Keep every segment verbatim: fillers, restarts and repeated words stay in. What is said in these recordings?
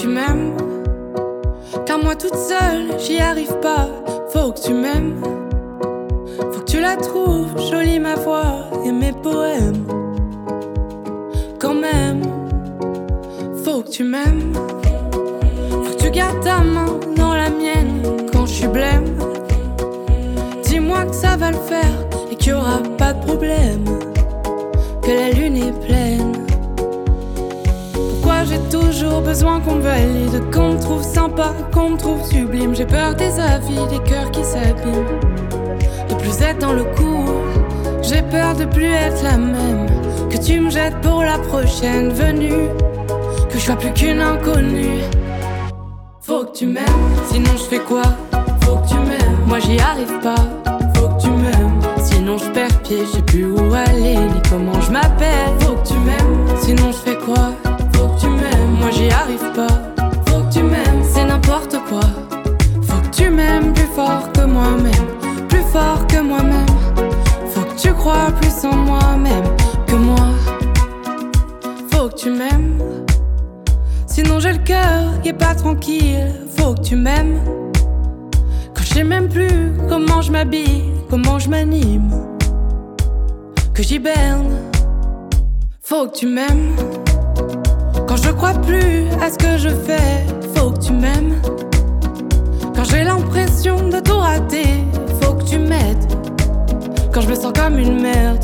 tu m'aimes, car moi toute seule j'y arrive pas. Faut que tu m'aimes, faut que tu la trouves jolie ma voix et mes poèmes. Quand même, faut que tu m'aimes, faut que tu gardes ta main dans la mienne quand je suis blême. Dis-moi que ça va le faire et qu'il y aura pas de problème, que la lune est pleine. Pourquoi j'ai toujours besoin qu'on me valide, qu'on me trouve sympa, qu'on me trouve sublime? J'ai peur des avis, des cœurs qui s'abîment, de plus être dans le coup. J'ai peur de plus être la même, que tu me jettes pour la prochaine venue, que je sois plus qu'une inconnue. Faut que tu m'aimes, sinon je fais quoi? Faut que tu m'aimes, moi j'y arrive pas. Faut que tu m'aimes, sinon je perds pied, je sais plus où aller ni comment je m'appelle. Faut que tu m'aimes, sinon je fais quoi? Faut que tu m'aimes, moi j'y arrive pas. Faut que tu m'aimes, c'est n'importe quoi. Faut que tu m'aimes plus fort que moi-même, plus fort que moi-même. Faut que tu crois plus en moi-même que moi. Faut que tu m'aimes, sinon j'ai le cœur qui est pas tranquille. Faut que tu m'aimes, quand je sais même plus comment je m'habille, comment je m'anime, que j'hiberne. Faut que tu m'aimes, quand je crois plus à ce que je fais. Faut que tu m'aimes, quand j'ai l'impression de tout rater. Faut que tu m'aides, quand je me sens comme une merde.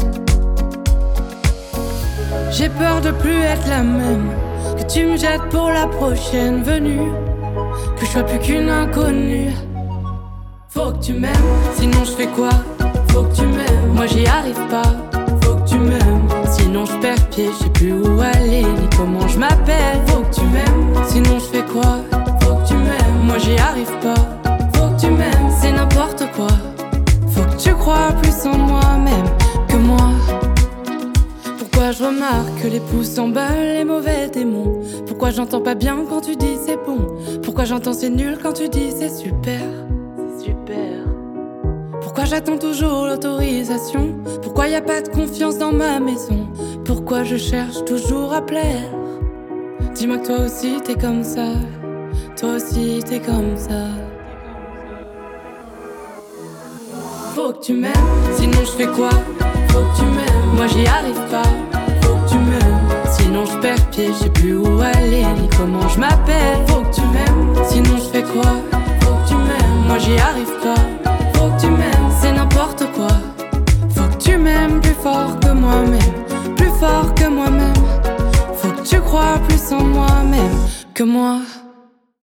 J'ai peur de plus être la même, que tu me jettes pour la prochaine venue, que je sois plus qu'une inconnue. Faut que tu m'aimes, sinon je fais quoi? Faut que tu m'aimes, moi j'y arrive pas. Faut que tu m'aimes, sinon je perds pied, je sais plus où aller ni comment je m'appelle. Faut que tu m'aimes, sinon je fais quoi? Faut que tu m'aimes, moi j'y arrive pas. Faut que tu m'aimes, c'est n'importe quoi. Faut que tu crois plus en moi-même que moi. Pourquoi je remarque que les pouces s'emballent, les mauvais démons? Pourquoi j'entends pas bien quand tu dis c'est bon? Pourquoi j'entends c'est nul quand tu dis c'est super? C'est super. Pourquoi j'attends toujours l'autorisation? Pourquoi y a pas de confiance dans ma maison? Pourquoi je cherche toujours à plaire? Dis-moi que toi aussi t'es comme ça, toi aussi t'es comme ça. Faut que tu m'aimes, sinon je fais quoi? Faut que tu m'aimes, moi j'y arrive pas. Faut que tu m'aimes, sinon je perds pied, je sais plus où aller ni comment je m'appelle. Faut que tu m'aimes, sinon je fais quoi? Faut que tu m'aimes, moi j'y arrive pas. Faut que tu m'aimes, c'est n'importe quoi. Faut que tu m'aimes plus fort que moi-même, plus fort que moi-même. Faut que tu crois plus en moi-même que moi.